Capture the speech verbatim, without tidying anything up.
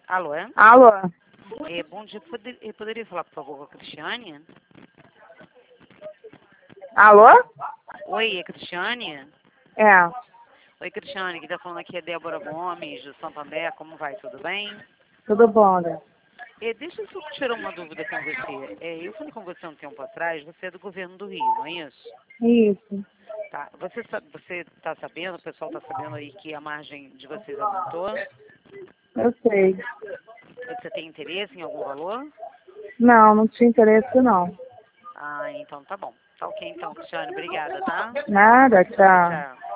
Alô? É? Alô? É, bom dia. Poder, eu poderia falar, por favor, com a Cristiane? Alô? Oi, é Cristiane? É, Oi, Cristiane. Quem tá falando aqui é Débora Gomes, do Santander. Como vai? Tudo bem? tudo bom, né? É, deixa eu só tirar uma dúvida com você. É, eu falei com você um tempo atrás, você é do governo do Rio, não é isso? Isso, Tá. Você sa- você está sabendo, o pessoal está sabendo aí que a margem de vocês aumentou? eu sei. Você tem interesse em algum valor? Não, não tinha interesse não. Ah, então tá bom. Tá ok então, Cristiane. Obrigada, tá? Nada, tchau. Tchau.